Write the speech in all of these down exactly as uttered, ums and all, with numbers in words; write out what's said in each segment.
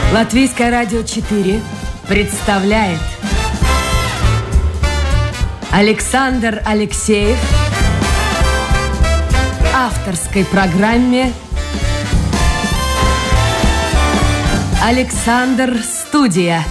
Латвийское радио четыре представляет Александр Алексеев в авторской программе «Александр Студия».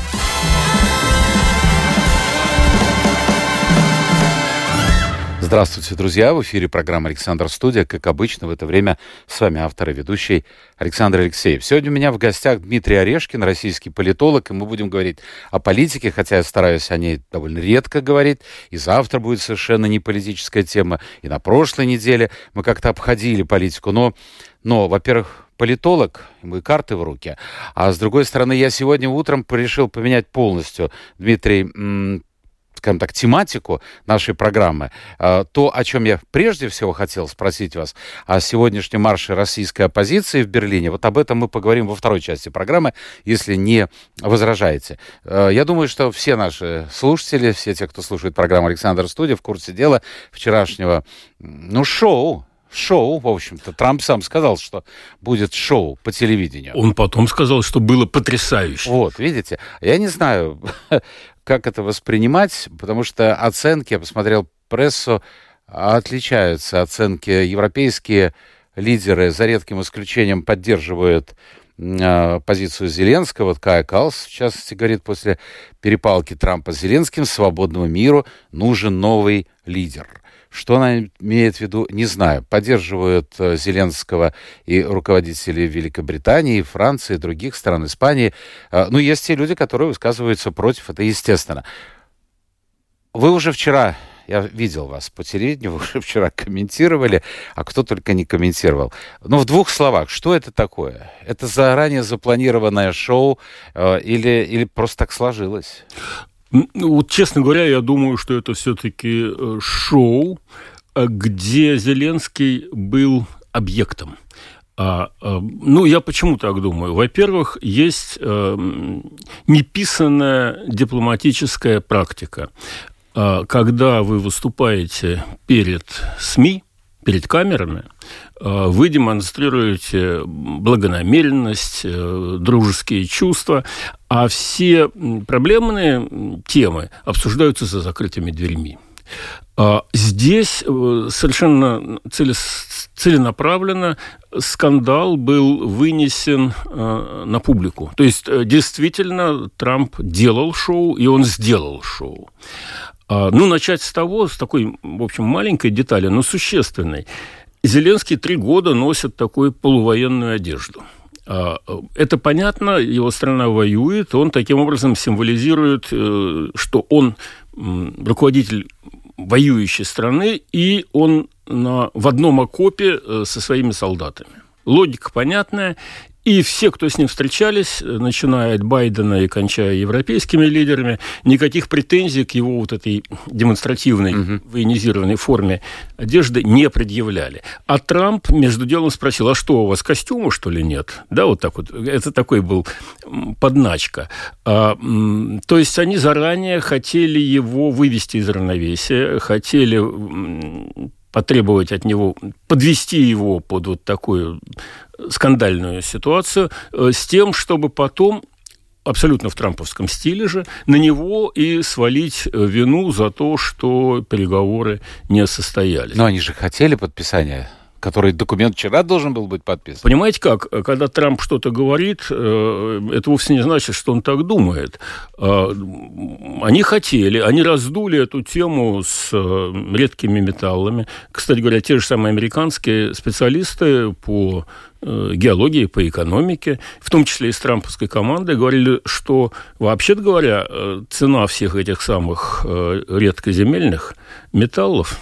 Здравствуйте, друзья! В эфире программа «Александр Студия». Как обычно, в это время с вами автор и ведущий Александр Алексеев. Сегодня у меня в гостях Дмитрий Орешкин, российский политолог, и мы будем говорить о политике, хотя я стараюсь о ней довольно редко говорить. И завтра будет совершенно не политическая тема, и на прошлой неделе мы как-то обходили политику. Но, но во-первых, политолог, мы карты в руки, а с другой стороны, я сегодня утром решил поменять полностью, Дмитрий, м- скажем так, тематику нашей программы. То, о чем я прежде всего хотел спросить вас, о сегодняшнем марше российской оппозиции в Берлине, вот об этом мы поговорим во второй части программы, если не возражаете. Я думаю, что все наши слушатели, все те, кто слушает программу «Александр Студия», в курсе дела вчерашнего, ну, шоу, Шоу, в общем-то. Трамп сам сказал, что будет шоу по телевидению. Он потом сказал, что было потрясающе. Вот, видите? Я не знаю, как это воспринимать, потому что оценки, я посмотрел прессу, отличаются. Оценки европейские лидеры, за редким исключением, поддерживают э, позицию Зеленского. Вот Кая Каллас, в частности, говорит, после перепалки Трампа с Зеленским свободному миру нужен новый лидер. Что она имеет в виду, не знаю. Поддерживают Зеленского и руководители Великобритании, Франции, других стран, Испании. Ну, есть те люди, которые высказываются против, это естественно. Вы уже вчера, я видел вас по телевидению, вы уже вчера комментировали, а кто только не комментировал. Но в двух словах, что это такое? Это заранее запланированное шоу или, или просто так сложилось? Вот, честно говоря, я думаю, что это все-таки шоу, где Зеленский был объектом. А, ну, я почему так думаю? Во-первых, есть неписанная дипломатическая практика. Когда вы выступаете перед СМИ, перед камерами, вы демонстрируете благонамеренность, дружеские чувства, а все проблемные темы обсуждаются за закрытыми дверьми. Здесь совершенно целенаправленно скандал был вынесен на публику. То есть, действительно, Трамп делал шоу, и он сделал шоу. Ну, начать с того, с такой, в общем, маленькой детали, но существенной. Зеленский три года носит такую полувоенную одежду. Это понятно, его страна воюет, он таким образом символизирует, что он руководитель воюющей страны, и он на, в одном окопе со своими солдатами. Логика понятная. И все, кто с ним встречались, начиная от Байдена и кончая европейскими лидерами, никаких претензий к его вот этой демонстративной uh-huh. военизированной форме одежды не предъявляли. А Трамп между делом спросил, а что, у вас костюма, что ли, нет? Да, вот так вот. Это такой был подначка. А, то есть они заранее хотели его вывести из равновесия, хотели потребовать от него, подвести его под вот такую скандальную ситуацию с тем, чтобы потом, абсолютно в трамповском стиле же, на него и свалить вину за то, что переговоры не состоялись. Но они же хотели подписания, который документ вчера должен был быть подписан. Понимаете как? Когда Трамп что-то говорит, это вовсе не значит, что он так думает. Они хотели, они раздули эту тему с редкими металлами. Кстати говоря, те же самые американские специалисты по геологии, по экономике, в том числе и с трамповской командой, говорили, что, вообще-то говоря, цена всех этих самых редкоземельных металлов,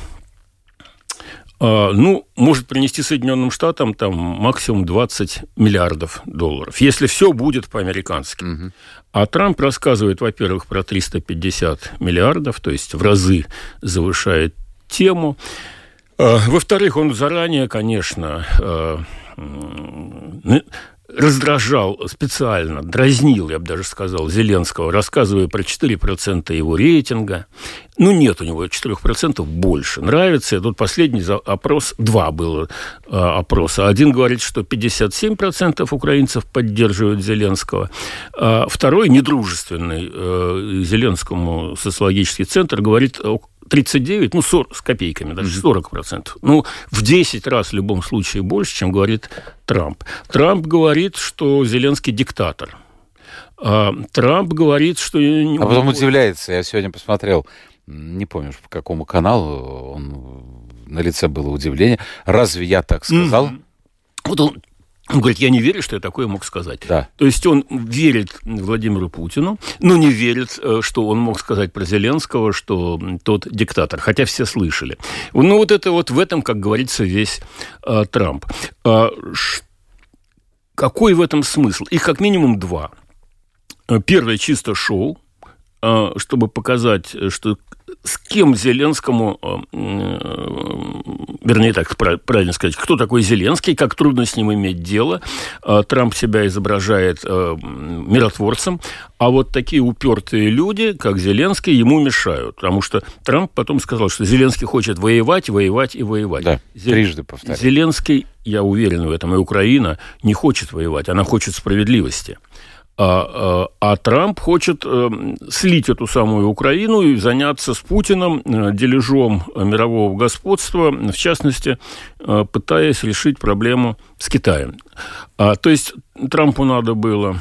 ну, может принести Соединенным Штатам там максимум двадцать миллиардов долларов, если все будет по-американски. Угу. А Трамп рассказывает, во-первых, про триста пятьдесят миллиардов, то есть в разы завышает тему. Во-вторых, он заранее, конечно, раздражал специально, дразнил, я бы даже сказал, Зеленского, рассказывая про четыре процента его рейтинга. Ну, нет у него четыре процента, больше. Нравится. И тут последний опрос, два было а, опроса. Один говорит, что пятьдесят семь процентов украинцев поддерживают Зеленского. А второй, недружественный а, Зеленскому социологический центр, говорит тридцать девять, ну, сорок с копейками, даже сорок процентов. Ну, в десять раз в любом случае больше, чем говорит Трамп. Трамп говорит, что Зеленский диктатор. А Трамп говорит, что... А потом удивляется. Я сегодня посмотрел, не помню, по какому каналу, он, на лице было удивление. Разве я так сказал? Mm-hmm. Вот он, он говорит, я не верю, что я такое мог сказать. Да. То есть он верит Владимиру Путину, но не верит, что он мог сказать про Зеленского, что тот диктатор. Хотя все слышали. Ну, вот это вот в этом, как говорится, весь а, Трамп. А, ш... Какой в этом смысл? Их как минимум два. Первое чисто шоу, чтобы показать, что с кем Зеленскому, вернее, так правильно сказать, кто такой Зеленский, как трудно с ним иметь дело. Трамп себя изображает миротворцем, а вот такие упертые люди, как Зеленский, ему мешают. Потому что Трамп потом сказал, что Зеленский хочет воевать, воевать и воевать. Да, трижды повторяю. Зеленский, я уверен в этом, и Украина не хочет воевать, она хочет справедливости. А, а, а Трамп хочет э, слить эту самую Украину и заняться с Путиным э, дележом мирового господства, в частности, э, пытаясь решить проблему с Китаем. А, то есть Трампу надо было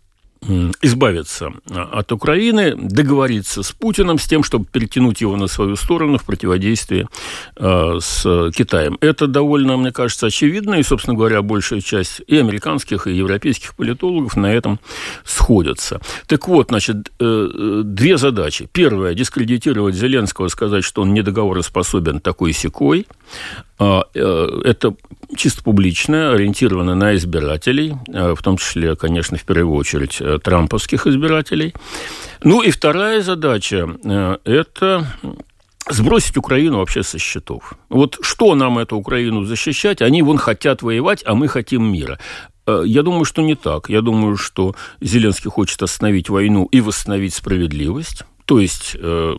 избавиться от Украины, договориться с Путиным с тем, чтобы перетянуть его на свою сторону в противодействии э, с Китаем. Это довольно, мне кажется, очевидно, и, собственно говоря, большая часть и американских, и европейских политологов на этом сходятся. Так вот, значит, э, две задачи. Первая – дискредитировать Зеленского, сказать, что он недоговороспособен такой-сякой. Э, э, это чисто публичное, ориентировано на избирателей, э, в том числе, конечно, в первую очередь, трамповских избирателей. Ну и вторая задача э, – это сбросить Украину вообще со счетов. Вот что нам эту Украину защищать? Они вон хотят воевать, а мы хотим мира. Э, я думаю, что не так. Я думаю, что Зеленский хочет остановить войну и восстановить справедливость. То есть э,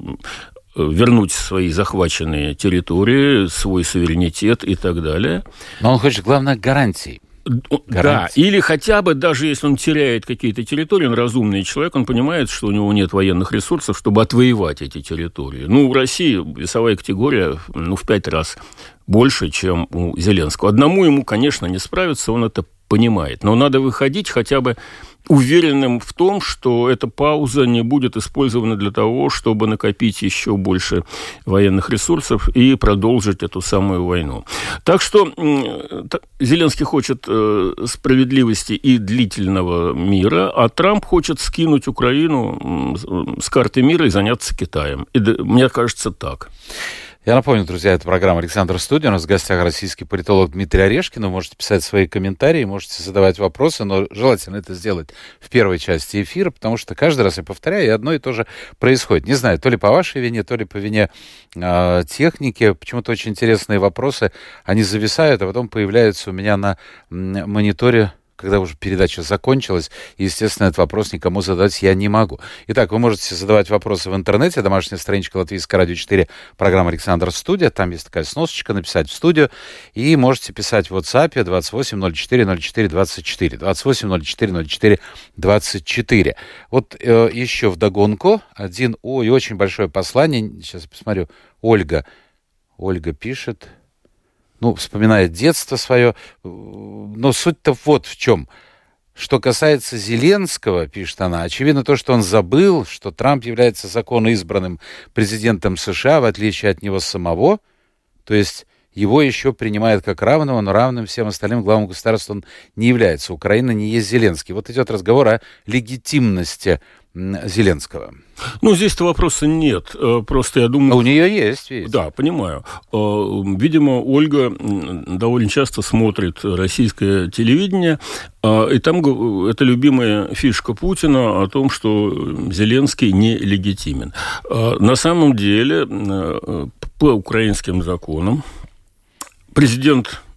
вернуть свои захваченные территории, свой суверенитет и так далее. Но он хочет, главное, гарантий. Да, или хотя бы, даже если он теряет какие-то территории, он разумный человек, он понимает, что у него нет военных ресурсов, чтобы отвоевать эти территории. Ну, у России весовая категория, ну, в пять раз больше, чем у Зеленского. Одному ему, конечно, не справиться, он это понимает. Но надо выходить хотя бы уверенным в том, что эта пауза не будет использована для того, чтобы накопить еще больше военных ресурсов и продолжить эту самую войну. Так что Зеленский хочет справедливости и длительного мира, а Трамп хочет скинуть Украину с карты мира и заняться Китаем. И мне кажется, так. Я напомню, друзья, это программа «Александр Студия». У нас в гостях российский политолог Дмитрий Орешкин. Вы можете писать свои комментарии, можете задавать вопросы, но желательно это сделать в первой части эфира, потому что каждый раз, я повторяю, и одно и то же происходит. Не знаю, то ли по вашей вине, то ли по вине э, техники. Почему-то очень интересные вопросы, они зависают, а потом появляются у меня на мониторе, когда уже передача закончилась, и, естественно, этот вопрос никому задать я не могу. Итак, вы можете задавать вопросы в интернете, домашняя страничка Латвийское радио четыре, программа «Александр Студия», там есть такая сносочка, написать в студию, и можете писать в WhatsApp двадцать восемь ноль четыре ноль четыре двадцать четыре, двадцать восемь ноль четыре ноль четыре двадцать четыре. Вот э, еще вдогонку один, ой, очень большое послание, сейчас посмотрю, Ольга, Ольга пишет... Ну, вспоминает детство свое. Но суть-то вот в чем. Что касается Зеленского, пишет она, очевидно то, что он забыл, что Трамп является законоизбранным президентом США, в отличие от него самого. То есть его еще принимают как равного, но равным всем остальным главам государства он не является. Украина не есть Зеленский. Вот идет разговор о легитимности Зеленского. Ну, здесь-то вопроса нет. Просто я думаю... А у нее есть, видите? Да, понимаю. Видимо, Ольга довольно часто смотрит российское телевидение, и там это любимая фишка Путина о том, что Зеленский нелегитимен. На самом деле, по украинским законам, президент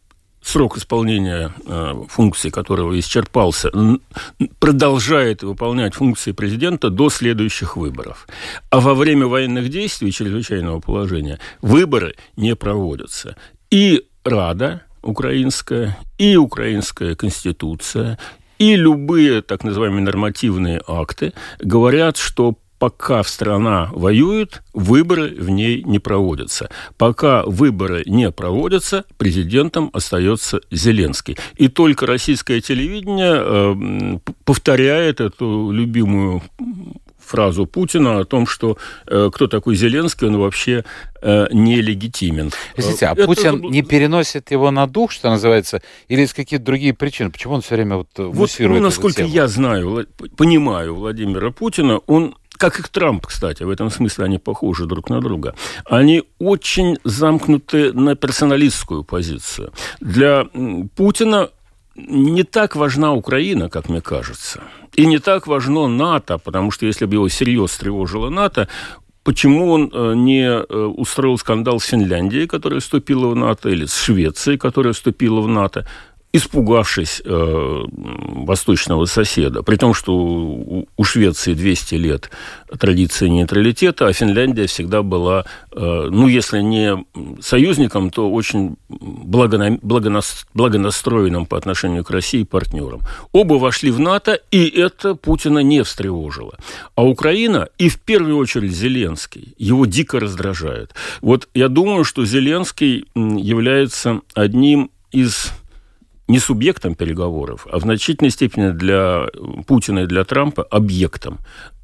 срок исполнения э, функций которого исчерпался, н- продолжает выполнять функции президента до следующих выборов. А во время военных действий чрезвычайного положения выборы не проводятся. И Рада украинская, и украинская конституция, и любые так называемые нормативные акты говорят, что пока страна воюет, выборы в ней не проводятся. Пока выборы не проводятся, президентом остается Зеленский. И только российское телевидение э, повторяет эту любимую фразу Путина о том, что э, кто такой Зеленский, он вообще э, нелегитимен. Извините, а Это... Путин не переносит его на дух, что называется, или есть какие-то другие причины? Почему он все время вот муссирует вот, ну, насколько эту тему? Я знаю, понимаю Владимира Путина, он, как и Трамп, кстати, в этом смысле они похожи друг на друга, они очень замкнуты на персоналистскую позицию. Для Путина не так важна Украина, как мне кажется. И не так важно НАТО, потому что если бы его всерьез тревожило НАТО, почему он не устроил скандал с Финляндией, которая вступила в НАТО, или с Швецией, которая вступила в НАТО, испугавшись э, восточного соседа, при том, что у, у Швеции двести лет традиции нейтралитета, а Финляндия всегда была, э, ну, если не союзником, то очень благона, благонас, благонастроенным по отношению к России партнером. Оба вошли в НАТО, и это Путина не встревожило. А Украина, и в первую очередь Зеленский, его дико раздражает. Вот я думаю, что Зеленский является одним из... не субъектом переговоров, а в значительной степени для Путина и для Трампа объектом.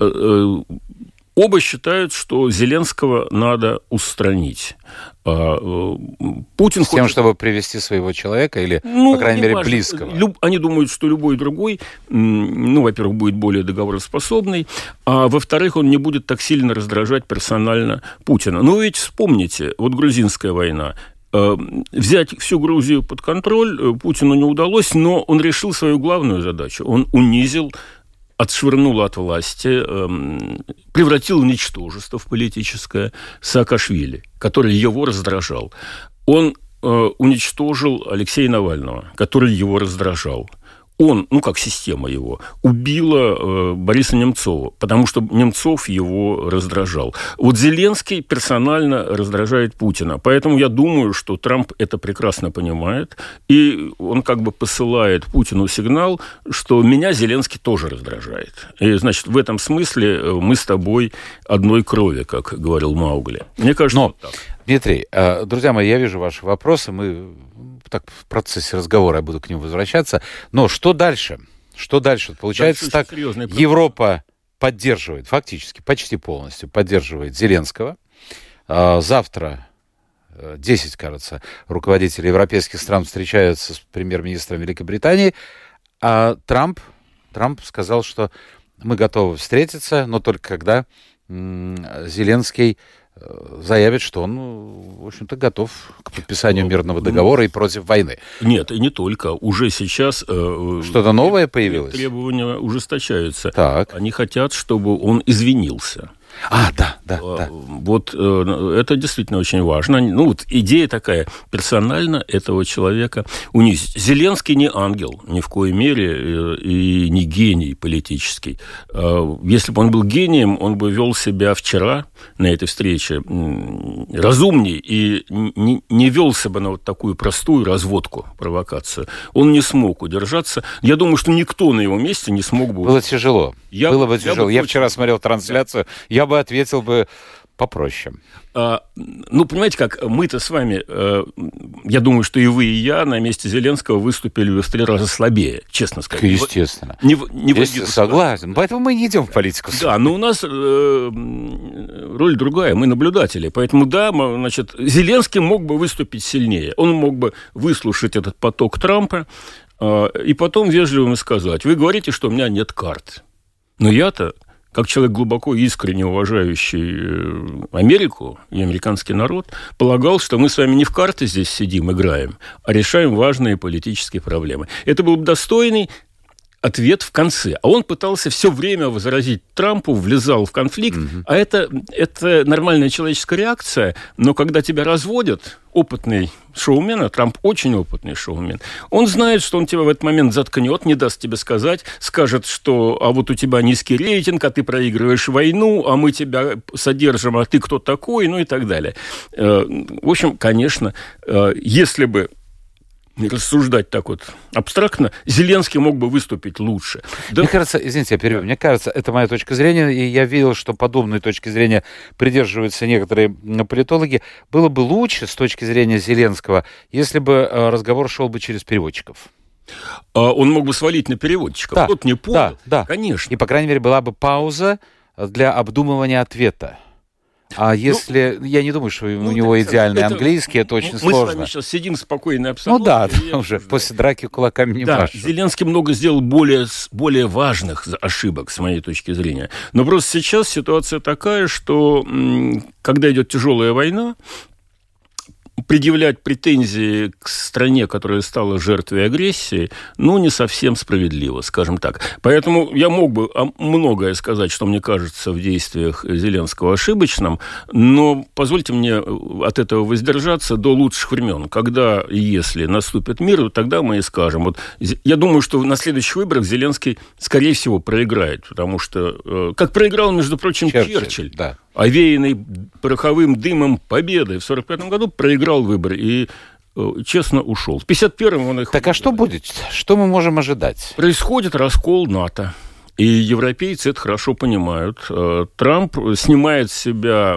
Оба считают, что Зеленского надо устранить. Путин С тем, хочет... чтобы привести своего человека или, ну, по крайней мере, важно. близкого? Люб... Они думают, что любой другой, ну, во-первых, будет более договороспособный, а во-вторых, он не будет так сильно раздражать персонально Путина. Но ведь вспомните, вот грузинская война. Взять всю Грузию под контроль Путину не удалось, но он решил свою главную задачу. Он унизил, отшвырнул от власти, превратил в ничтожество в политическое Саакашвили, который его раздражал. Он уничтожил Алексея Навального, который его раздражал. Он, ну как система его, убила э, Бориса Немцова, потому что Немцов его раздражал. Вот Зеленский персонально раздражает Путина. Поэтому я думаю, что Трамп это прекрасно понимает. И он как бы посылает Путину сигнал, что меня Зеленский тоже раздражает. И, значит, в этом смысле мы с тобой одной крови, как говорил Маугли. Мне кажется, Но, вот так. Дмитрий, друзья мои, я вижу ваши вопросы. Мы... Так в процессе разговора я буду к ним возвращаться. Но что дальше? Что дальше? Получается дальше так, Европа поддерживает, фактически, почти полностью поддерживает Зеленского. Завтра десять, кажется, руководителей европейских стран встречаются с премьер-министром Великобритании. А Трамп, Трамп сказал, что мы готовы встретиться, но только когда Зеленский заявит, что он, в общем-то, готов к подписанию мирного договора и против войны. Нет, и не только. Уже сейчас... Э, Что-то новое появилось? Требования ужесточаются. Так. Они хотят, чтобы он извинился. А, да, да, да. Вот э, это действительно очень важно. Ну, вот идея такая, персонально этого человека унизить. Зеленский не ангел, ни в коей мере, э, и не гений политический. Э, если бы он был гением, он бы вел себя вчера на этой встрече э, разумней и не, не велся бы на вот такую простую разводку, провокацию. Он не смог удержаться. Я думаю, что никто на его месте не смог бы... Было тяжело. Я, Было бы тяжело. Я, я очень... вчера смотрел трансляцию, я бы ответил бы попроще. А, ну, понимаете как, мы-то с вами, э, я думаю, что и вы, и я на месте Зеленского выступили в три раза слабее, честно сказать. Естественно. Не, не Естественно, согласен. Поэтому мы не идем в политику. Да, но у нас э, роль другая, мы наблюдатели. Поэтому, да, мы, значит, Зеленский мог бы выступить сильнее. Он мог бы выслушать этот поток Трампа э, и потом вежливо сказать: вы говорите, что у меня нет карт. Но я-то, как человек, глубоко искренне уважающий Америку и американский народ, полагал, что мы с вами не в карты здесь сидим, играем, а решаем важные политические проблемы. Это был бы достойный ответ в конце. А он пытался все время возразить Трампу, влезал в конфликт. Mm-hmm. А это, это нормальная человеческая реакция. Но когда тебя разводят, опытный шоумен, а Трамп очень опытный шоумен, он знает, что он тебя в этот момент заткнет, не даст тебе сказать, скажет, что а вот у тебя низкий рейтинг, а ты проигрываешь войну, а мы тебя содержим, а ты кто такой, ну и так далее. В общем, конечно, если бы рассуждать так вот абстрактно, Зеленский мог бы выступить лучше. Да. Мне кажется, извините, я перебью, мне кажется, это моя точка зрения, и я видел, что подобной точки зрения придерживаются некоторые политологи. Было бы лучше с точки зрения Зеленского, если бы разговор шел бы через переводчиков. Он мог бы свалить на переводчиков. Да, Тот не понял. Да, да. Конечно. И, по крайней мере, была бы пауза для обдумывания ответа. А если... Ну, я не думаю, что ну, у него идеальный это, английский, это очень мы сложно. Мы с вами сейчас сидим в спокойной обстановке. Ну да, там уже после драки кулаками не да, машу. Зеленский много сделал более, более важных ошибок, с моей точки зрения. Но просто сейчас ситуация такая, что когда идет тяжелая война, предъявлять претензии к стране, которая стала жертвой агрессии, ну, не совсем справедливо, скажем так. Поэтому я мог бы многое сказать, что мне кажется в действиях Зеленского ошибочным, но позвольте мне от этого воздержаться до лучших времен. Когда и если наступит мир, тогда мы и скажем. Вот я думаю, что на следующих выборах Зеленский, скорее всего, проиграет, потому что, как проиграл, между прочим, Черчилль, Черчилль да. овеянный пороховым дымом победы в сорок пятом году, проиграл выборы и честно ушел. В пятьдесят первом он их... Так а что будет? Что мы можем ожидать? Происходит раскол НАТО. И европейцы это хорошо понимают. Трамп снимает с себя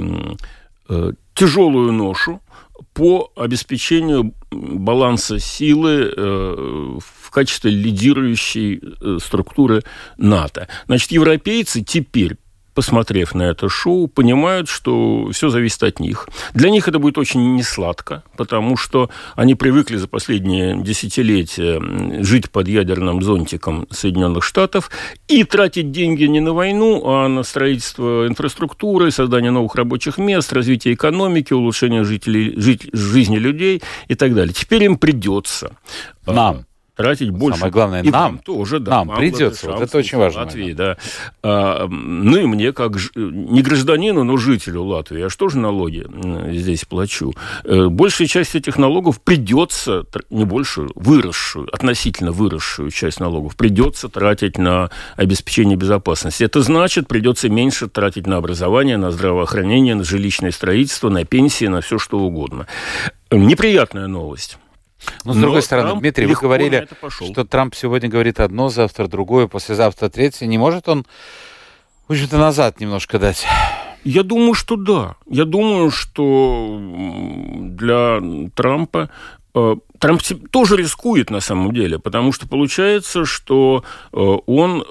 тяжелую ношу по обеспечению баланса силы в качестве лидирующей структуры НАТО. Значит, европейцы теперь, посмотрев на это шоу, понимают, что все зависит от них. Для них это будет очень несладко, потому что они привыкли за последние десятилетия жить под ядерным зонтиком Соединенных Штатов и тратить деньги не на войну, а на строительство инфраструктуры, создание новых рабочих мест, развитие экономики, улучшение жителей, жить, жизни людей и так далее. Теперь им придется... Нам. Тратить больше. Самое главное, и нам тоже, да. Нам придется. Вот это очень важно. Латвии, да. А, ну и мне, как ж... не гражданину, но жителю Латвии, я же тоже налоги здесь плачу. Большая часть этих налогов придется, не больше, выросшую, относительно выросшую часть налогов, придется тратить на обеспечение безопасности. Это значит, придется меньше тратить на образование, на здравоохранение, на жилищное строительство, на пенсии, на все что угодно. Неприятная новость. Но, с другой Но стороны, Трамп Дмитрий, вы говорили, что Трамп сегодня говорит одно, завтра другое, послезавтра третье. Не может он, в общем-то, назад немножко дать? Я думаю, что да. Я думаю, что для Трампа... Трамп тоже рискует на самом деле, потому что получается, что он...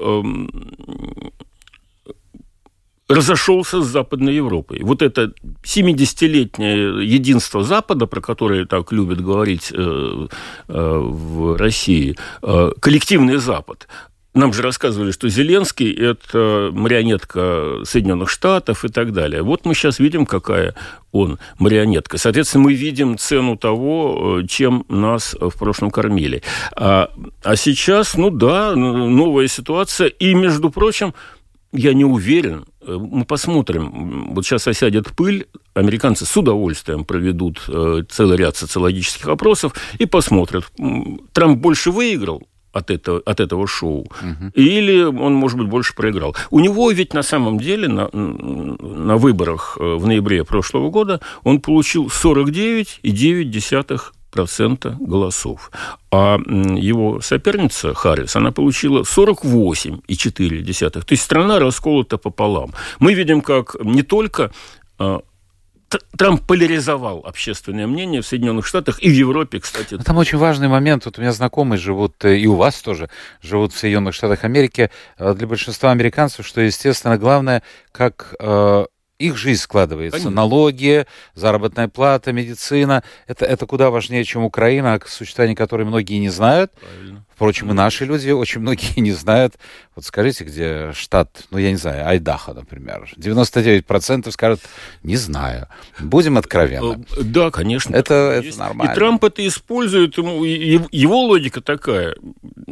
разошелся с Западной Европой. Вот это семидесятилетнее единство Запада, про которое так любят говорить э, э, в России, э, коллективный Запад. Нам же рассказывали, что Зеленский – это марионетка Соединенных Штатов и так далее. Вот мы сейчас видим, какая он марионетка. Соответственно, мы видим цену того, чем нас в прошлом кормили. А, а сейчас, ну да, новая ситуация. И, между прочим, я не уверен, мы посмотрим, вот сейчас осядет пыль, американцы с удовольствием проведут целый ряд социологических опросов и посмотрят, Трамп больше выиграл от этого, от этого шоу, угу. или он, может быть, больше проиграл. У него ведь на самом деле на, на выборах в ноябре прошлого года он получил сорок девять целых девять десятых процента голосов. А его соперница Харрис, она получила сорок восемь целых четыре десятых. То есть страна расколота пополам. Мы видим, как не только а, Трамп поляризовал общественное мнение в Соединенных Штатах и в Европе, кстати. Там очень важный момент. Вот у меня знакомые живут, и у вас тоже живут в Соединенных Штатах Америки. Для большинства американцев, что, естественно, главное, как... их жизнь складывается. Конечно. Налоги, заработная плата, медицина. Это, это куда важнее, чем Украина, о существовании которой многие не знают. Правильно. Впрочем, и наши люди очень многие не знают. Вот скажите, где штат, ну, я не знаю, Айдахо, например. девяносто девять процентов скажут, не знаю. Будем откровенны. Да, конечно. Это, это нормально. И Трамп это использует. Его логика такая.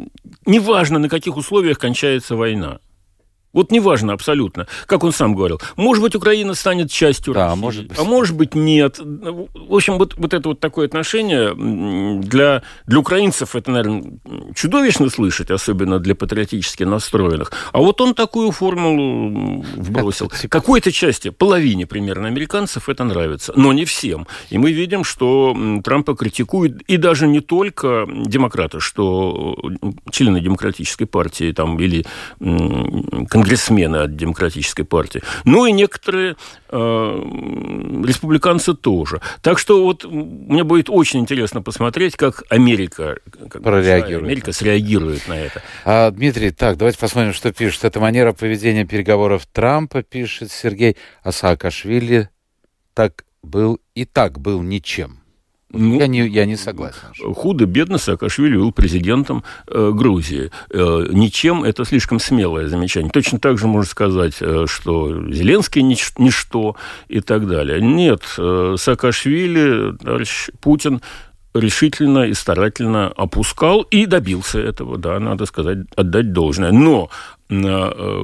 неважно, на каких условиях кончается война. Вот неважно абсолютно, как он сам говорил. Может быть, Украина станет частью да, России, может быть. а может быть, нет. В общем, вот, вот это вот такое отношение для, для украинцев, это, наверное, чудовищно слышать, особенно для патриотически настроенных. А вот он такую формулу вбросил. Как-то... Какой-то части, половине примерно американцев это нравится, но не всем. И мы видим, что Трампа критикуют, и даже не только демократы, что члены демократической партии там, или конгрессмены от демократической партии, ну и некоторые э, республиканцы тоже. Так что вот мне будет очень интересно посмотреть, как Америка, как прореагирует. Америка среагирует на это. А, Дмитрий, так, давайте посмотрим, что пишет. Это манера поведения переговоров Трампа, пишет Сергей, а Саакашвили так был и так был ничем. Ну, я, не, я не согласен. Худо-бедно Саакашвили был президентом э, Грузии. Э, ничем это слишком смелое замечание. Точно так же можно сказать, э, что Зеленский нич- ничто и так далее. Нет, э, Саакашвили, товарищ Путин решительно и старательно опускал и добился этого, да, надо сказать, отдать должное. Но э, э,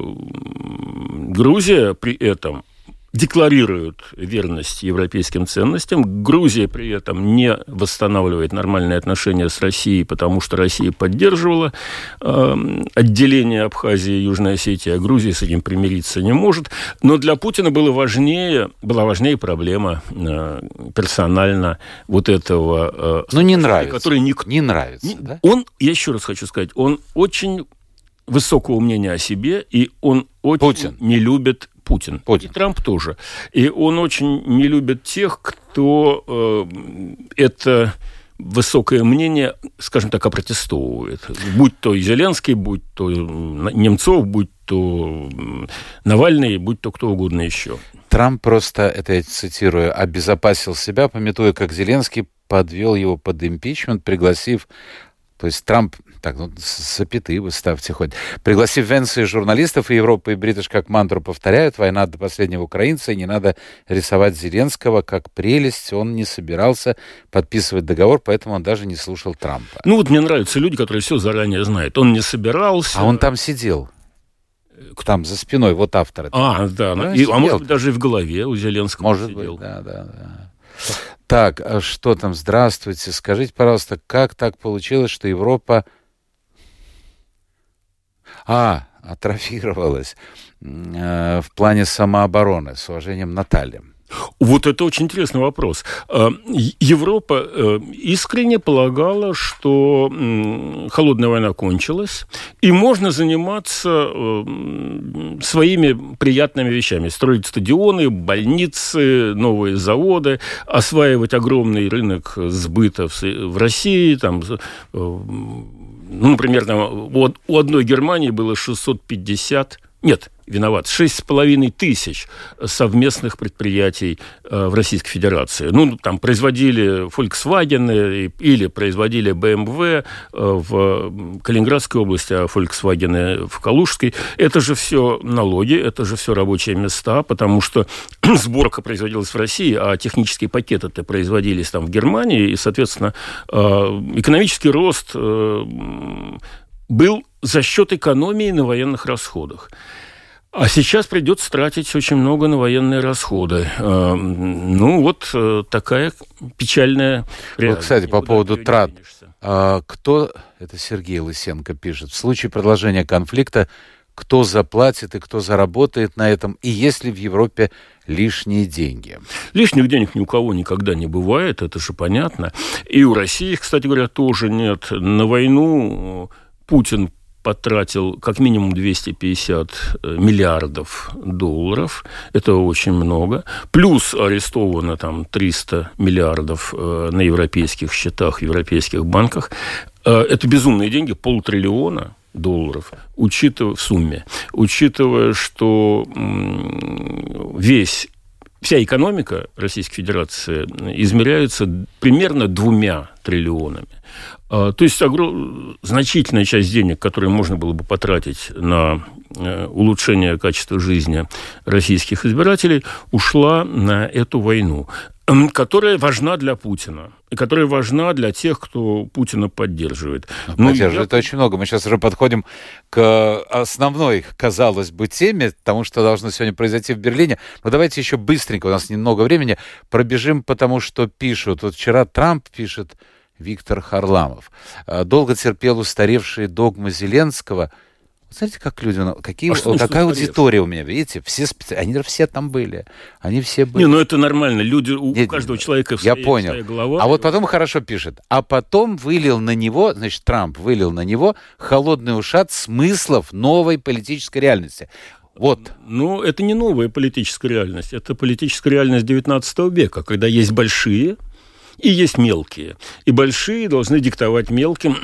Грузия при этом декларируют верность европейским ценностям. Грузия при этом не восстанавливает нормальные отношения с Россией, потому что Россия поддерживала э, отделение Абхазии и Южной Осетии, а Грузия с этим примириться не может. Но для Путина было важнее, была важнее проблема э, персонально вот этого... Э, ну, не нравится. Который ник... Не нравится, не, да? Он, я еще раз хочу сказать, он очень высокого мнения о себе, и он очень Путин. не любит Путин. Путин. И Трамп тоже. И он очень не любит тех, кто э, это высокое мнение, скажем так, опротестовывает. Будь то и Зеленский, будь то Немцов, будь то Навальный, будь то кто угодно еще. Трамп просто, это я цитирую, обезопасил себя, памятуя, как Зеленский подвел его под импичмент, пригласив... То есть Трамп, так, ну, запятые вы ставьте хоть, пригласив Венса и журналистов, и Европа, и Бритиш как мантру повторяют, война до последнего украинца, и не надо рисовать Зеленского как прелесть, он не собирался подписывать договор, поэтому он даже не слушал Трампа. Ну вот мне нравятся люди, которые все заранее знают. Он не собирался. А он там сидел. Там, за спиной, вот автор. А, да, ну, и, а может быть, даже и в голове у Зеленского может сидел. Быть, да, да, да. Так, а что там? Здравствуйте. Скажите, пожалуйста, как так получилось, что Европа... А, атрофировалась э, в плане самообороны. С уважением, Наталья. Вот это очень интересный вопрос. Европа искренне полагала, что холодная война кончилась, и можно заниматься своими приятными вещами. Строить стадионы, больницы, новые заводы, осваивать огромный рынок сбыта в России. Там, ну, например, там, у одной Германии было шестьсот пятьдесят... Нет, виноват, шесть с половиной тысяч совместных предприятий э, в Российской Федерации. Ну, там производили Volkswagen или производили бэ эм вэ э, в Калининградской области, а Volkswagen в Калужской. Это же все налоги, это же все рабочие места, потому что сборка производилась в России, а технические пакеты-то производились там в Германии, и, соответственно, э, экономический рост э, был за счет экономии на военных расходах. А сейчас придется тратить очень много на военные расходы. Ну, вот такая печальная реальность. Вот, кстати, по поводу трат. Кто, это Сергей Лысенко пишет, в случае продолжения конфликта, кто заплатит и кто заработает на этом, и есть ли в Европе лишние деньги? Лишних денег ни у кого никогда не бывает, это же понятно. И у России, кстати говоря, тоже нет. На войну Путин потратил как минимум двести пятьдесят миллиардов долларов. Это очень много. Плюс арестовано там триста миллиардов э, на европейских счетах, в европейских банках. Э, это безумные деньги, полтриллиона долларов, учитывая, в сумме. Учитывая, что м- весь... Вся экономика Российской Федерации измеряется примерно двумя триллионами. То есть огром... значительная часть денег, которые можно было бы потратить на улучшение качества жизни российских избирателей, ушла на эту войну. которая важна для Путина, и которая важна для тех, кто Путина поддерживает. Ну, поддерживает я... очень много. Мы сейчас уже подходим к основной, казалось бы, теме, тому, что должно сегодня произойти в Берлине. Но давайте еще быстренько, у нас немного времени, пробежим, потому что пишут. Вот вчера Трамп пишет, Виктор Харламов. Долго терпел устаревшие догмы Зеленского. Смотрите, как люди, какие, а какая аудитория у меня, видите, все, они все там были, они все были. Не, ну это нормально, люди, у Нет, каждого человека я своя, понял. Своя голова. А вот потом хорошо пишет, а потом вылил на него, значит, Трамп вылил на него холодный ушат смыслов новой политической реальности. Вот. Ну, это не новая политическая реальность, это политическая реальность девятнадцатого века, когда есть большие и есть мелкие, и большие должны диктовать мелким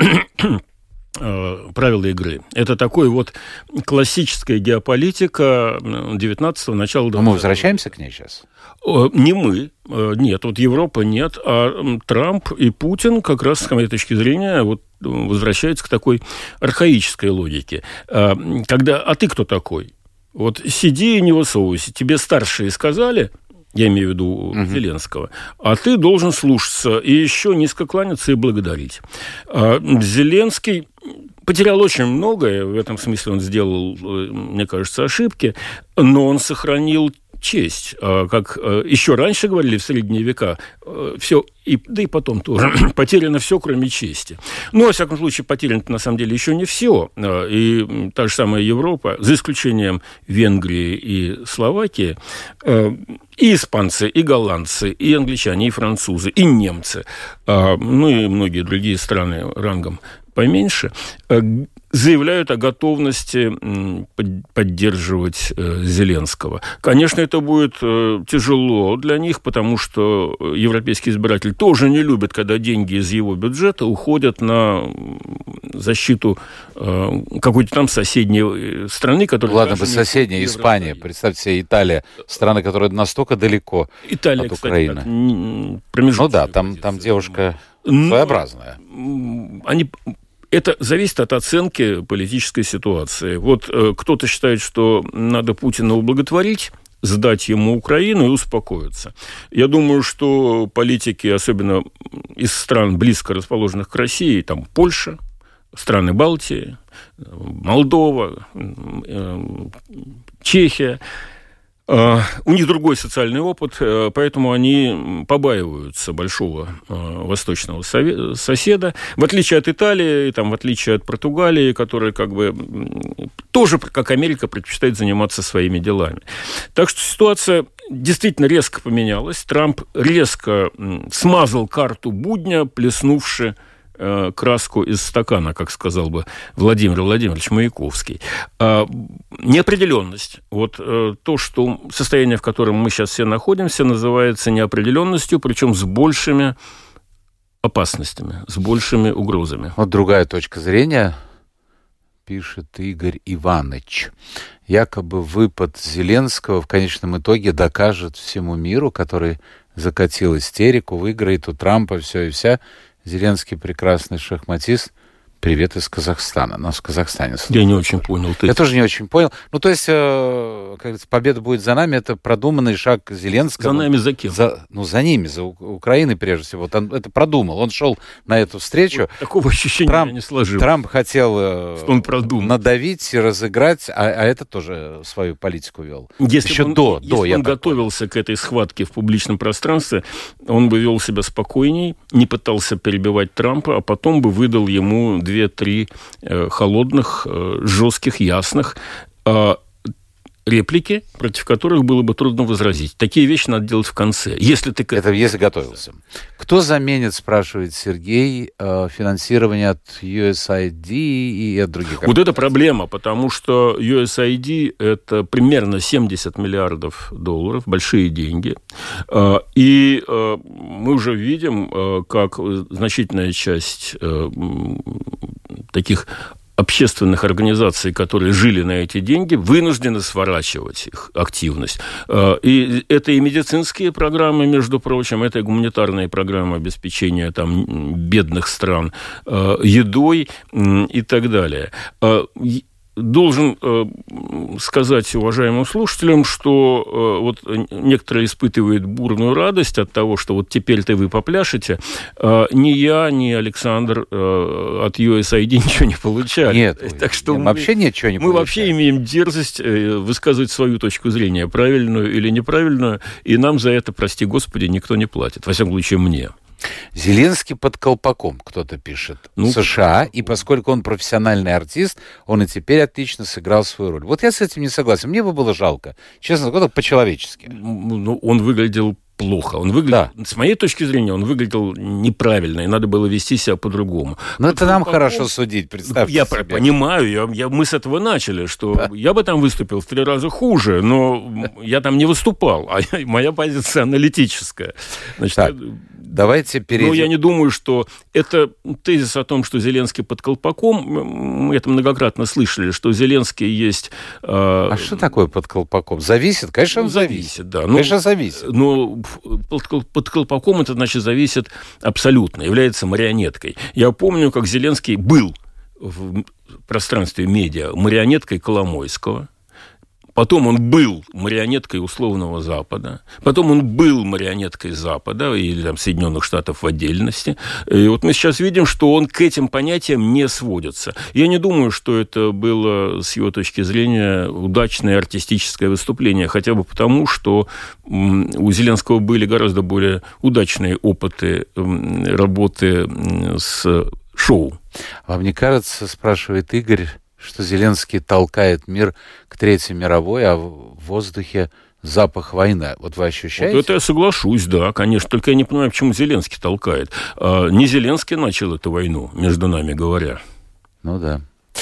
правила игры. Это такой вот классическая геополитика девятнадцатого, начала двадцатого. Но мы возвращаемся к ней сейчас? Не мы. Нет, вот Европа нет, а Трамп и Путин как раз, с моей точки зрения, вот возвращаются к такой архаической логике. Когда, а ты кто такой? Вот сиди и не высовывайся. Тебе старшие сказали, я имею в виду угу. Зеленского, а ты должен слушаться и еще низко кланяться и благодарить. А Зеленский потерял очень многое, в этом смысле он сделал, мне кажется, ошибки, но он сохранил честь. Как еще раньше говорили в средние века, все, и, да и потом тоже, потеряно все, кроме чести. Но, во всяком случае, потеряно на самом деле еще не все. И та же самая Европа, за исключением Венгрии и Словакии, и испанцы, и голландцы, и англичане, и французы, и немцы, ну и многие другие страны рангом поменьше, заявляют о готовности поддерживать Зеленского. Конечно, это будет тяжело для них, потому что европейский избиратель тоже не любит, когда деньги из его бюджета уходят на защиту какой-то там соседней страны, которая... Ладно бы соседняя, Испания. Представьте себе, Италия, страна, которая настолько далеко Италия, от Украины. Кстати, так, ну да, там, там девушка своеобразная. Но они... Это зависит от оценки политической ситуации. Вот э, кто-то считает, что надо Путина ублаготворить, сдать ему Украину и успокоиться. Я думаю, что политики, особенно из стран, близко расположенных к России, там Польша, страны Балтии, Молдова, э, Чехия, у них другой социальный опыт, поэтому они побаиваются большого восточного соседа. В отличие от Италии, там, в отличие от Португалии, которая как бы тоже, как Америка, предпочитает заниматься своими делами. Так что ситуация действительно резко поменялась. Трамп резко смазал карту будня, плеснувши краску из стакана, как сказал бы Владимир Владимирович Маяковский. Неопределенность. Вот то, что состояние, в котором мы сейчас все находимся, называется неопределенностью, причем с большими опасностями, с большими угрозами. Вот другая точка зрения, пишет Игорь Иванович. Якобы выпад Зеленского в конечном итоге докажет всему миру, который закатил истерику, выиграет у Трампа все и вся. Зеленский прекрасный шахматист. Привет из Казахстана. Нас в Казахстане слушают. Я не очень понял. Ты... Я тоже не очень понял. Ну, то есть, э, как говорится, победа будет за нами. Это продуманный шаг Зеленского. За нами за кем? За, ну, за ними, за Украиной прежде всего. Вот он это продумал. Он шел на эту встречу. Вот такого ощущения Трамп, не сложилось. Трамп хотел э, он продумал. надавить и разыграть, а, а это тоже свою политику вел. Если Еще он, до. Если до, он готовился к этой схватке в публичном пространстве, он бы вел себя спокойней, не пытался перебивать Трампа, а потом бы выдал ему две-три холодных, жестких, ясных реплики, против которых было бы трудно возразить. Такие вещи надо делать в конце. Если ты... Это если готовился. Кто заменит, спрашивает Сергей, финансирование от ю эс ай ди и от других? Вот это проблема, потому что ю эс ай ди – это примерно семьдесят миллиардов долларов, большие деньги. И мы уже видим, как значительная часть таких общественных организаций, которые жили на эти деньги, вынуждены сворачивать их активность. И это и медицинские программы, между прочим, это и гуманитарные программы обеспечения там, бедных стран едой и так далее. должен э, сказать уважаемым слушателям, что э, вот некоторые испытывают бурную радость от того, что вот теперь-то вы попляшете. Э, ни я, ни Александр э, от ю эс ай ди ничего не получали. Нет, так что мы, вообще ничего не Мы получали. Вообще имеем дерзость э, высказывать свою точку зрения, правильную или неправильную, и нам за это, прости господи, никто не платит. Во всяком случае, мне. Зеленский под колпаком, кто-то пишет, ну, в США, и поскольку он профессиональный артист, он и теперь отлично сыграл свою роль. Вот я с этим не согласен, мне бы было жалко, честно говоря, по-человечески. Ну, он выглядел плохо, он выглядел, да. С моей точки зрения, он выглядел неправильно, и надо было вести себя по-другому. Ну, это нам колпаком... хорошо судить, представьте Я себе. понимаю, я, я, мы с этого начали, что да. я бы там выступил в три раза хуже, но я там не выступал, а моя позиция аналитическая. Значит, так. Давайте перейдем. Но я не думаю, что это тезис о том, что Зеленский под колпаком. Мы это многократно слышали, что Зеленский есть... Э... А что такое под колпаком? Зависит? Конечно, он ну, зависит. зависит да. Конечно, ну, зависит. Но под, под колпаком это, значит, зависит абсолютно, является марионеткой. Я помню, как Зеленский был в пространстве медиа марионеткой Коломойского. Потом он был марионеткой условного Запада. Потом он был марионеткой Запада или там, Соединенных Штатов в отдельности. И вот мы сейчас видим, что он к этим понятиям не сводится. Я не думаю, что это было, с его точки зрения, удачное артистическое выступление. Хотя бы потому, что у Зеленского были гораздо более удачные опыты работы с шоу. Вам не кажется, спрашивает Игорь, что Зеленский толкает мир к Третьей мировой, а в воздухе запах войны? Вот вы ощущаете? Вот это я соглашусь, да, конечно. Только я не понимаю, почему Зеленский толкает. А, не Зеленский начал эту войну, между нами говоря. Ну да.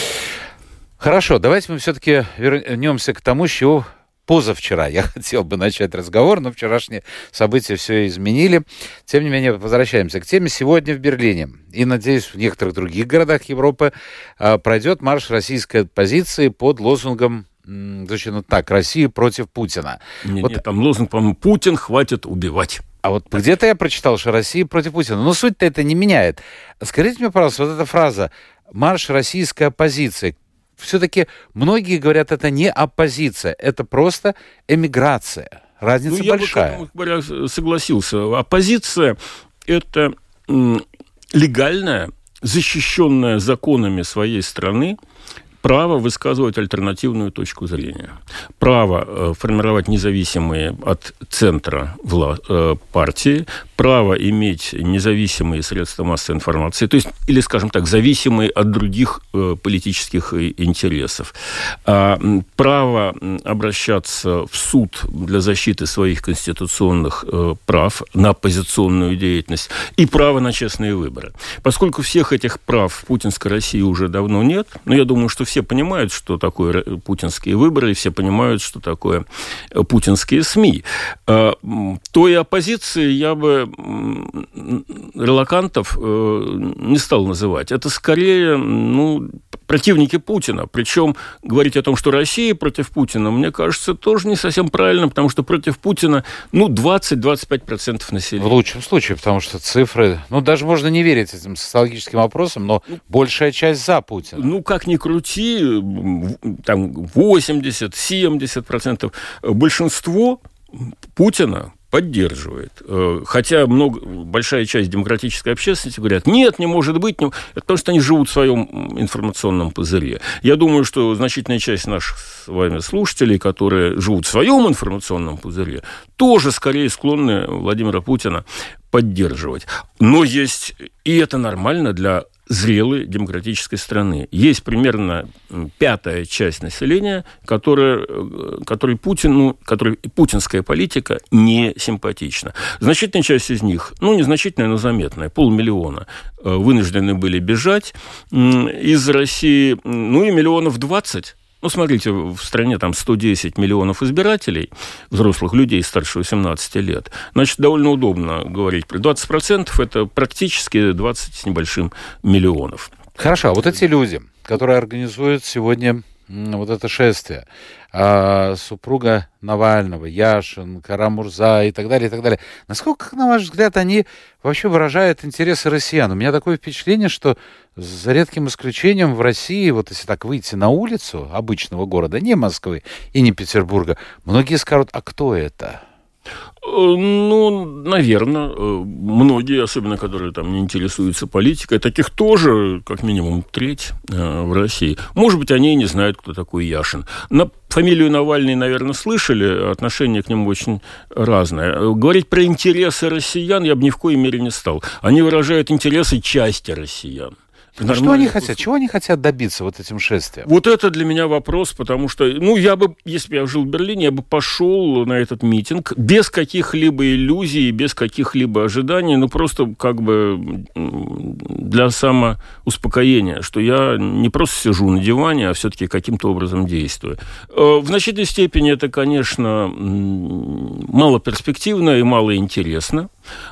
Хорошо, давайте мы все-таки вернемся к тому, с чего позавчера я хотел бы начать разговор, но вчерашние события все изменили. Тем не менее, возвращаемся к теме. Сегодня в Берлине и, надеюсь, в некоторых других городах Европы пройдет марш российской оппозиции под лозунгом, звучит ну так, «Россия против Путина». Нет, вот... нет, там лозунг, по-моему, «Путин хватит убивать». А вот где-то я прочитал, что Россия против Путина. Но суть-то это не меняет. Скажите мне, пожалуйста, вот эта фраза «марш российской оппозиции». Все-таки многие говорят, это не оппозиция, это просто эмиграция. Разница ну, я большая. бы, говоря, согласился. Оппозиция – это легальная, защищенная законами своей страны право высказывать альтернативную точку зрения, право э, формировать независимые от центра вла- э, партии, право иметь независимые средства массовой информации, то есть, или, скажем так, зависимые от других э, политических интересов, а, право обращаться в суд для защиты своих конституционных э, прав на оппозиционную деятельность и право на честные выборы. Поскольку всех этих прав в путинской России уже давно нет, но я думаю, что все понимают, что такое путинские выборы, и все понимают, что такое путинские СМИ. Той оппозиции я бы релокантов не стал называть. Это скорее, ну, противники Путина. Причем говорить о том, что Россия против Путина, мне кажется, тоже не совсем правильно, потому что против Путина, ну, двадцать-двадцать пять процентов населения. В лучшем случае, потому что цифры... Ну, даже можно не верить этим социологическим опросам, но большая часть за Путина. Ну, как ни крути, там восемьдесят-семьдесят процентов большинство Путина поддерживает. Хотя много, большая часть демократической общественности говорят, нет, не может быть, не... это потому что они живут в своем информационном пузыре. Я думаю, что значительная часть наших с вами слушателей, которые живут в своем информационном пузыре, тоже скорее склонны Владимира Путина поддерживать. Но есть, и это нормально для зрелой демократической страны. Есть примерно пятая часть населения, которая, которой, Путин, ну, которой путинская политика не симпатична. Значительная часть из них, ну, незначительная, но заметная, полмиллиона, вынуждены были бежать из России, ну, и миллионов двадцать. Ну, смотрите, в стране там сто десять миллионов избирателей, взрослых людей старше восемнадцати лет. Значит, довольно удобно говорить. двадцать процентов – это практически двадцать с небольшим миллионов. Хорошо, а вот эти люди, которые организуют сегодня вот это шествие, а, супруга Навального, Яшин, Кара-Мурза и так далее, и так далее. Насколько, на ваш взгляд, они вообще выражают интересы россиян? У меня такое впечатление, что за редким исключением в России, вот если так выйти на улицу обычного города, не Москвы и не Петербурга, многие скажут, а кто это? Ну, наверное, многие, особенно которые там не интересуются политикой, таких тоже, как минимум, треть в России. Может быть, они и не знают, кто такой Яшин. На фамилию Навальный, наверное, слышали, отношение к нему очень разное. Говорить про интересы россиян я бы ни в коей мере не стал. Они выражают интересы части россиян. А что они хотят? Чего они хотят добиться вот этим шествием? Вот это для меня вопрос, потому что, ну, я бы, если бы я жил в Берлине, я бы пошел на этот митинг без каких-либо иллюзий, без каких-либо ожиданий, ну, просто как бы для самоуспокоения, что я не просто сижу на диване, а все-таки каким-то образом действую. В значительной степени это, конечно, малоперспективно и малоинтересно,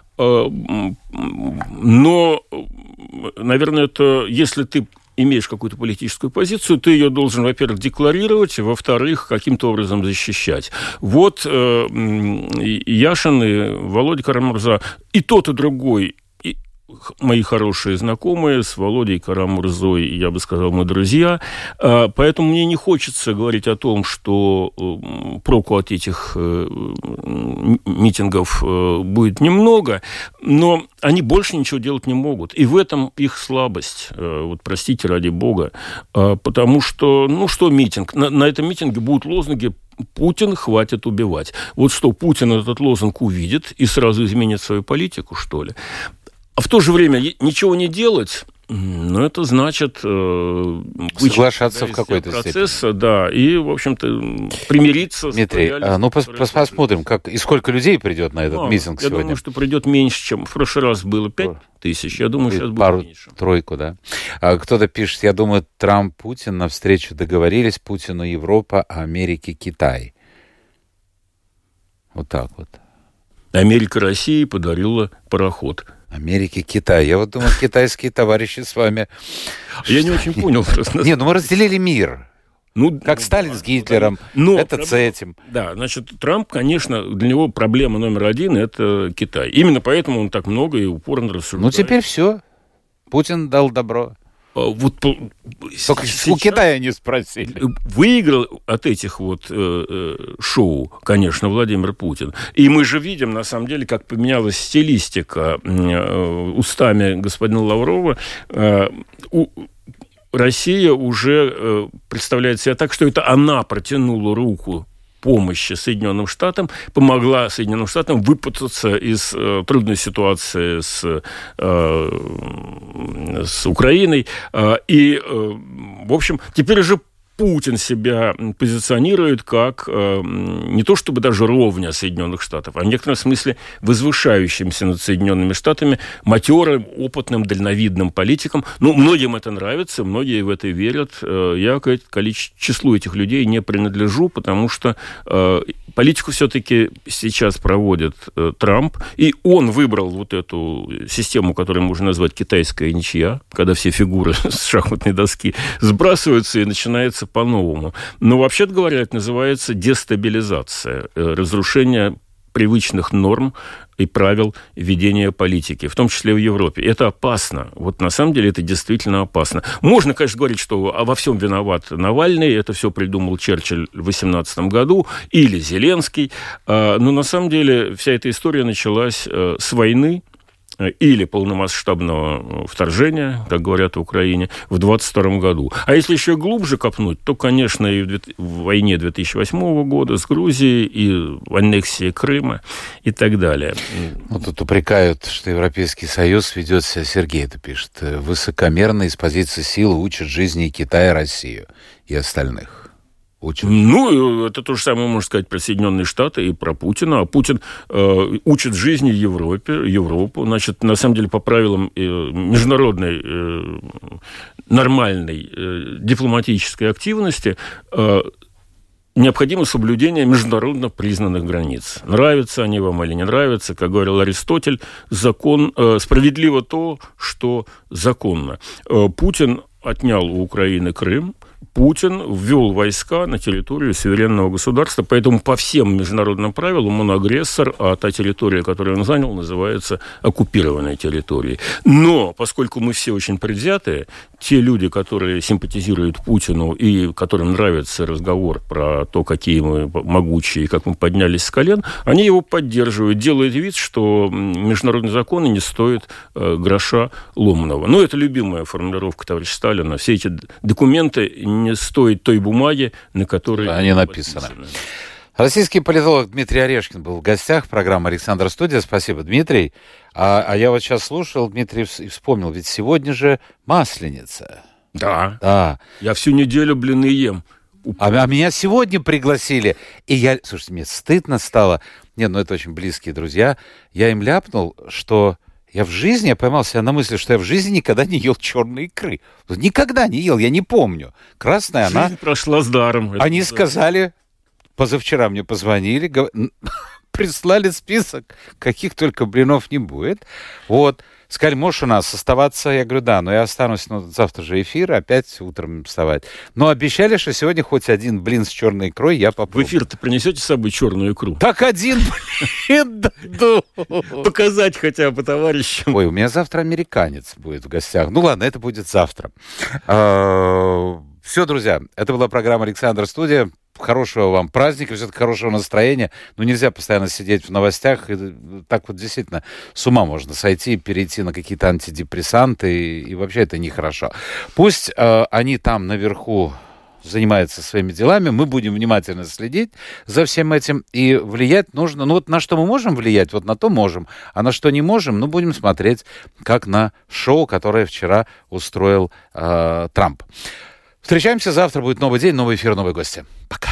но, наверное, это, если ты имеешь какую-то политическую позицию, ты ее должен, во-первых, декларировать, во-вторых, каким-то образом защищать. Вот э, Яшин и Володя Кара-Мурза, и тот, и другой, и мои хорошие знакомые, с Володей Кара-Мурзой, я бы сказал, мы друзья. Поэтому мне не хочется говорить о том, что проку от этих митингов будет немного, но они больше ничего делать не могут. И в этом их слабость. Вот простите, ради бога. Потому что, ну что митинг? На, на этом митинге будут лозунги «Путин хватит убивать». Вот что, Путин этот лозунг увидит и сразу изменит свою политику, что ли? А в то же время ничего не делать, ну, это значит... Э, соглашаться в какой-то процесса, степени. Да, и, в общем-то, примириться Дмитрий, с... Дмитрий, ну, пос- посмотрим, как, и сколько людей придет на этот а, митинг я сегодня. Я думаю, что придет меньше, чем в прошлый раз было пять тысяч, я думаю, сейчас Пару, будет меньше. Тройку, да. А кто-то пишет, я думаю, Трамп, Путин на встречу договорились, Путину Европа, а Америке Китай. Вот так вот. Америка России подарила пароход. Америки, Китай. Я вот думаю, китайские товарищи с вами... Я не очень понял. Нет, ну мы разделили мир. Ну, как Сталин с Гитлером, но, это с этим. Да, значит, Трамп, конечно, для него проблема номер один – это Китай. Именно поэтому он так много и упорно рассуждает. Ну, теперь все. Путин дал добро. Вот, только у Китая не спросили. Выиграл от этих вот э, шоу, конечно, Владимир Путин. И мы же видим, на самом деле, как поменялась стилистика э, устами господина Лаврова. Э, у, Россия уже э, представляет себя так, что это она протянула руку помощи Соединенным Штатам, помогла Соединенным Штатам выпутаться из э, трудной ситуации с, э, с Украиной. Э, и, э, в общем, теперь уже Путин себя позиционирует как э, не то чтобы даже ровня Соединенных Штатов, а в некотором смысле возвышающимся над Соединенными Штатами, матерым, опытным, дальновидным политиком. Ну, многим это нравится, многие в это верят. Э, я к числу этих людей не принадлежу, потому что э, политику все-таки сейчас проводит э, Трамп, и он выбрал вот эту систему, которую можно назвать китайская ничья, когда все фигуры с шахматной доски сбрасываются и начинается по-новому. Но, вообще-то говоря, это называется дестабилизация, разрушение привычных норм и правил ведения политики, в том числе в Европе. Это опасно. Вот на самом деле это действительно опасно. Можно, конечно, говорить, что во всем виноват Навальный, это все придумал Черчилль в восемнадцатом году, или Зеленский, но на самом деле вся эта история началась с войны, или полномасштабного вторжения, как говорят в Украине, в двадцать втором году. А если еще глубже копнуть, то, конечно, и в войне две тысячи восьмого года с Грузией, и в аннексии Крыма, и так далее. Вот тут упрекают, что Европейский Союз ведет себя, Сергей это пишет, высокомерно из позиции силы учат жизни Китая, Россию и остальных. Учат. Ну, это то же самое можно сказать про Соединенные Штаты и про Путина. А Путин э, учит жизни Европе, Европу. Значит, на самом деле, по правилам э, международной э, нормальной э, дипломатической активности э, необходимо соблюдение международно признанных границ. Нравятся они вам или не нравятся, как говорил Аристотель, закон, э, справедливо то, что законно. Э, Путин отнял у Украины Крым, Путин ввел войска на территорию суверенного государства, поэтому по всем международным правилам он агрессор, а та территория, которую он занял, называется оккупированной территорией. Но, поскольку мы все очень предвзятые, те люди, которые симпатизируют Путину и которым нравится разговор про то, какие мы могучие, как мы поднялись с колен, они его поддерживают, делают вид, что международные законы не стоят э, гроша ломаного. Ну, это любимая формулировка товарища Сталина. Все эти документы не стоят той бумаги, на которой они написаны. написаны. Российский политолог Дмитрий Орешкин был в гостях программы «Александр Студия». Спасибо, Дмитрий. А, а я вот сейчас слушал, Дмитрий, и вспомнил, ведь сегодня же Масленица. Да. Да. Я всю неделю блины ем. А, а меня сегодня пригласили. И я, слушайте, мне стыдно стало. Нет, ну это очень близкие друзья. Я им ляпнул, что я в жизни, я поймал себя на мысли, что я в жизни никогда не ел черной икры. Никогда не ел, я не помню. Красная она... Жизнь прошла с даром. Они сказали, позавчера мне позвонили, гов... прислали список, каких только блинов не будет. Вот. Сказали, можешь у нас оставаться? Я говорю, да, но я останусь, ну, завтра же эфир, опять утром вставать. Но обещали, что сегодня хоть один блин с черной икрой я попробую. В эфир-то принесете с собой черную икру? Так один блин даду. Показать хотя бы товарищам. Ой, у меня завтра американец будет в гостях. Ну ладно, это будет завтра. Все, друзья, это была программа «Александр Студия». Хорошего вам праздника, все-таки хорошего настроения. Ну, нельзя постоянно сидеть в новостях. И так вот действительно с ума можно сойти, перейти на какие-то антидепрессанты. И, и вообще это нехорошо. Пусть э, они там наверху занимаются своими делами. Мы будем внимательно следить за всем этим. И влиять нужно... Ну, вот на что мы можем влиять, вот на то можем. А на что не можем, ну, будем смотреть, как на шоу, которое вчера устроил э, Трамп. Встречаемся завтра. Будет новый день, новый эфир, новые гости. Пока.